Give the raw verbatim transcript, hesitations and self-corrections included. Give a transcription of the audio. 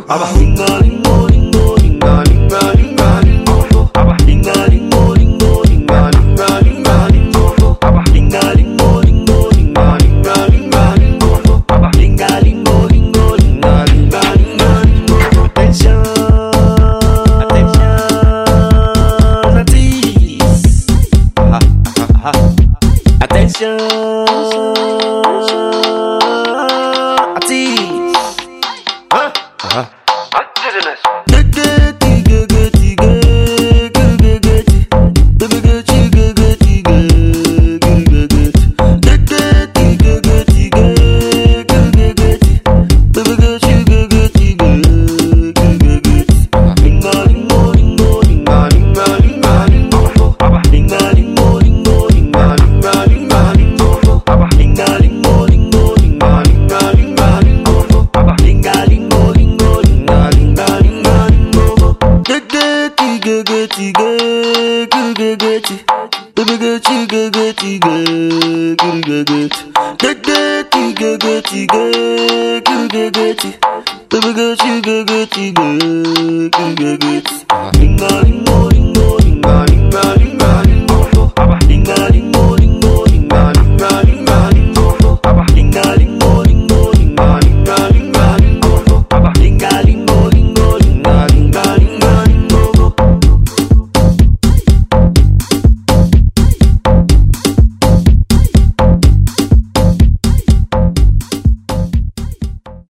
Aba linga lingo lingo linga linga linga lingo. Aba linga lingo lingo linga linga linga lingo. Aba linga lingo lingo linga linga linga lingo. Aba linga lingo lingo linga linga linga lingo. Attention, attention, artist. Ha ha ha. Attention, artist. Huh? Uh-huh. Baby girl, you good, good, you good, good, good, good.